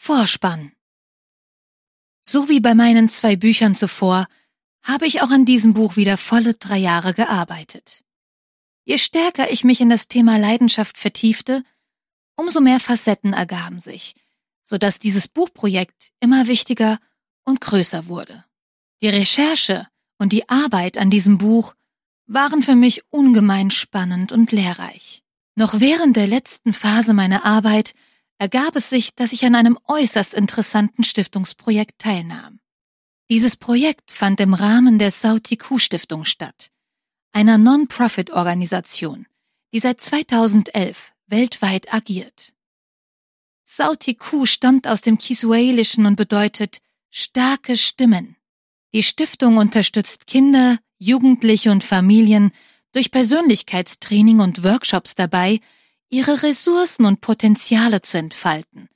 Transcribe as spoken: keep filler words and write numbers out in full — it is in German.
Vorspann. So wie bei meinen zwei Büchern zuvor, habe ich auch an diesem Buch wieder volle drei Jahre gearbeitet. Je stärker ich mich in das Thema Leidenschaft vertiefte, umso mehr Facetten ergaben sich, sodass dieses Buchprojekt immer wichtiger und größer wurde. Die Recherche und die Arbeit an diesem Buch waren für mich ungemein spannend und lehrreich. Noch während der letzten Phase meiner Arbeit ergab es sich, dass ich an einem äußerst interessanten Stiftungsprojekt teilnahm. Dieses Projekt fand im Rahmen der Sauti-Ku-Stiftung statt, einer Non-Profit-Organisation, die seit zweitausendelf weltweit agiert. Sauti-Ku stammt aus dem Kisualischen und bedeutet starke Stimmen. Die Stiftung unterstützt Kinder, Jugendliche und Familien durch Persönlichkeitstraining und Workshops dabei, ihre Ressourcen und Potenziale zu entfalten